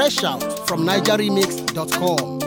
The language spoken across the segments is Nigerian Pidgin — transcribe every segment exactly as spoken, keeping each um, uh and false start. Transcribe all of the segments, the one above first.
Fresh out from niger remix dot com.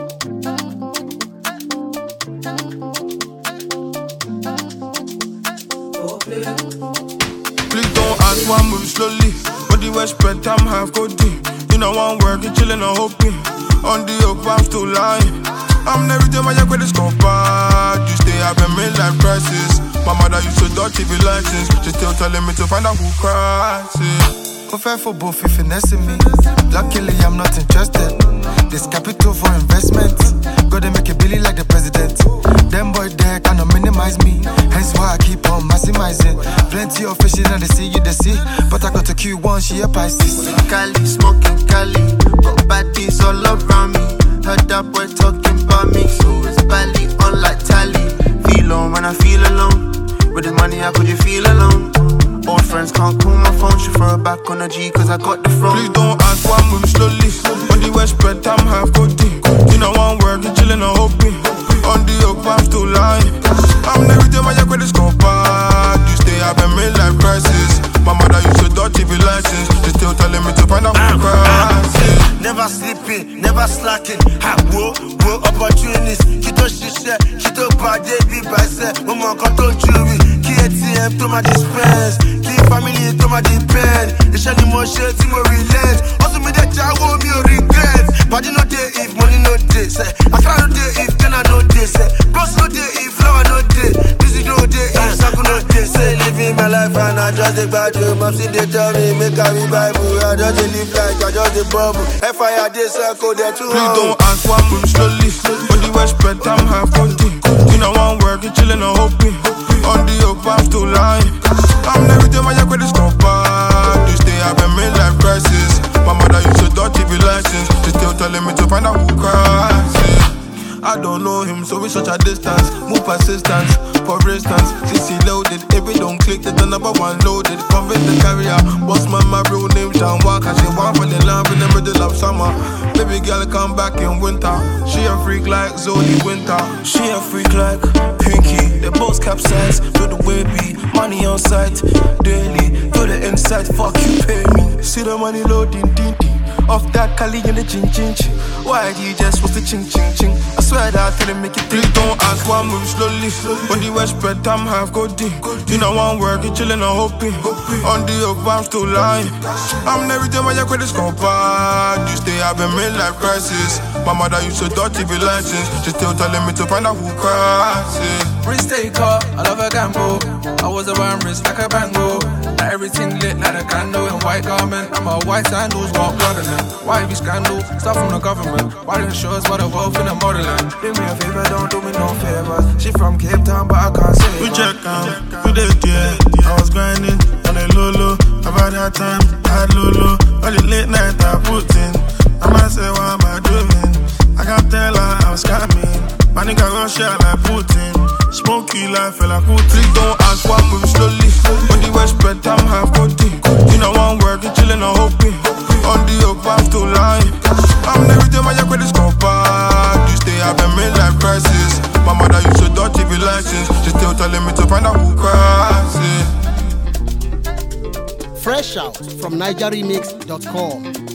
Please don't ask why I move slowly. Body well spread, time half go deep. You know I'm working, chilling, I'm hoping. On the up, I'm still lying. I'm never doing my credit score bad. You stay up and made life crisis. My mother used to dodge T V license. She still telling me to find out who cries it. Go fair for both if finessing me. Luckily I'm not interested. This capital for investment. Gotta make a Billy like the president. Them boy there cannot minimize me. Hence why I keep on maximizing. Plenty of fishes and they see you they see. But I got a Q one, she a Pisces. Cali, smoking Cali. Got baddies all around me. Heard that boy talking about me. So it's Bali on like Tally. Feel on when I feel alone. With the money how could you feel alone? Old friends can't call my phone. She throw it back on a G cause I got the throne. Please don't ask why I move slowly. Body well spread, time half go deep. You know I'm working, chilling, I'm hoping. On the up, I'm still lying. I'm never doing my credit score bad. You stay up and made life crisis. My mother used to dodge T V license. She still telling me to find out who cries it. Never sleeping, never slacking. Ha, whoa, whoa, opportunities. Kito shisha, kito bade, be by set. Mama kato jury. Ki A T M to my dispense. Ki family to my depend. It's any more shit, to more relent. Also me that I won't be regret. Body no day if money no day. Say, I try no day if then I no day. Say, bros no day if flower no day. Busy no day if circle no day. Say, living my life and I just take back to mom. See they tell me, make I be Bible. I just live like I just a bubble. F I R D circle there too. Please don't ask why I move slowly. Body well spread, time half go deep. You know I'm working, chilling, I'm hoping. On the up, I'm still lying. I'm never doing my credit score bad. You stay up and made life crisis. My mother used to dodge T V license. She still telling me to find out who cries it. I don't know him, so we such a distance. Move persistence, for instance. C C loaded, if it don't click, then the number one loaded. Convince the carrier, boss man, my real name John Walker. She want for the love in the middle of summer. Baby girl come back in winter. She a freak like Zoe Winter. She a freak like Pinky. They both capsize, to the wavy. Money on sight, daily. To the inside, fuck you pay me. See the money loading, ding ding. Off that Cali in the chin chin chin. Why do you just want the ching ching ching? I swear that I didn't make it. Please don't ask why I move slowly. Body well spread, time half go deep. You know I'm working, chilling, I'm hoping. On the up, I'm still lying. I'm never doing my credit score bad. You stay up and made life crisis. My mother used to dodge T V license. She still telling me to find out who cries it. Risk taker, I love a gamble. I was around wrist like a bango. Now everything lit like a candle in white garment. I'm a white sandals, got blood in them. Why be scandal? Stuff from the government. Why didn't show us what the wealth in the modeling? Do me a favor, don't do me no favors. She from Cape Town, but I can't say We her. check out, we did yeah. I was grinding on a Lolo. About that time, I had Lolo. All the late night I put in. I might say, what am I doing? I can't tell her I was scamming. My nigga Russia like Putin. Smoky like fella cool. Please don't ask why I move slowly. Body well spread, time half go deep. You know I'm working, chilling, I'm hoping. On the up, I'm still lying. I'm never doing my credit score bad. You stay up and made life crisis. My mother used to dodge T V license. She still telling me to find out who cries it. Fresh out from niger remix dot com.